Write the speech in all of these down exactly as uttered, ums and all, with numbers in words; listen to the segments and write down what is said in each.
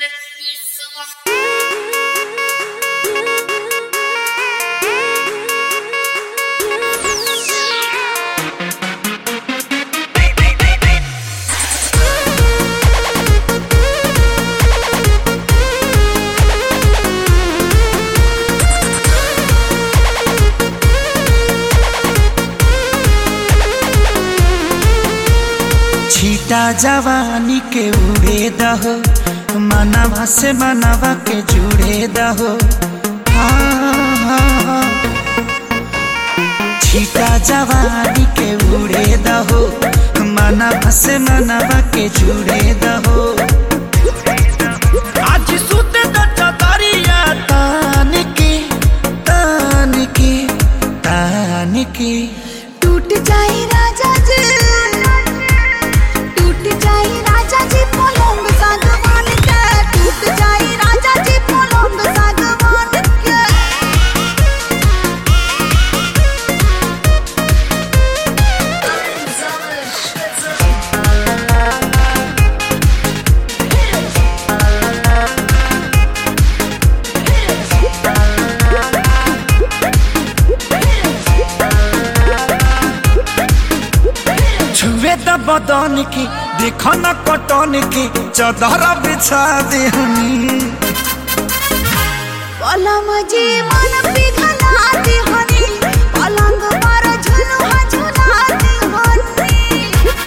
छीटा जवानी के उड़े दहो, मनवा से मनवा के जुड़े दहो। हाँ हाँ, छीटा जवानी के उड़े दहो, मनवा से मनवा के जुड़े दहो। आज सुत दरिया तान के तान के तान के टूट जाए राजा जी, टूट जाए राजा जी पलंग सागवान के, टूट जाए राजा जी पलंग सागवान के। छुए द बदन के, देखो न कटन के, चदर बिछा देहनी। पलम जी मन पिघला देहनी, पलंग पर झुलुआ झुला देहनी।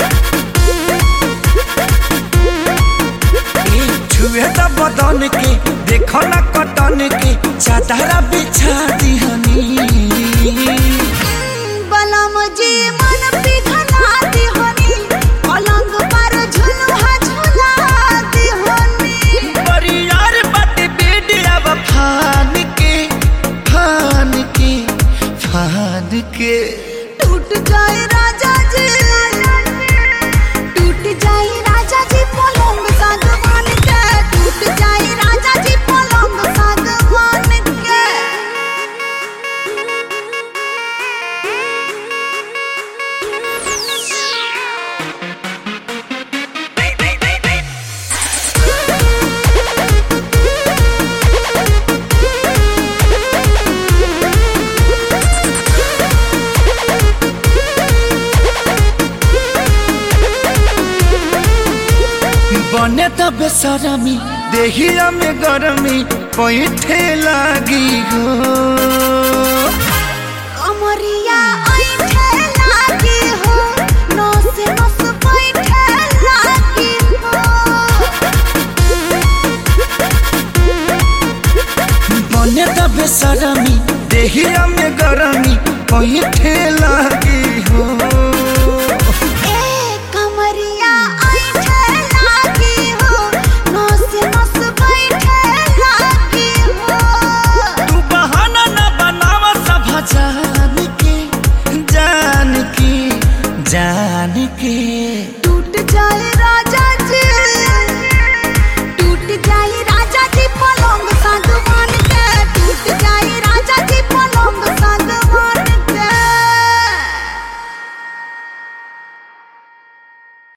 छुए द बदन के, देखो न कटन के, चदर बिछा देहनी। पलम जी मन पिघला देहनी, पलंग पर झुलुआ झुला देहनी। परियार बट बेड अब फान के फान के फान के टूट जाए राजा जी, टूट जाए राजा जी पलंग सागवान के, टूट जाए राजा जी पलंग सागवान के। बने त बेसरमी, देहिया में गरमी पैठे लागी हो। कमरिया ऐठे लागी हो, नस नस बैठे लागी हो। बने त बेसरमी, देहिया में गरमी पैठे लागी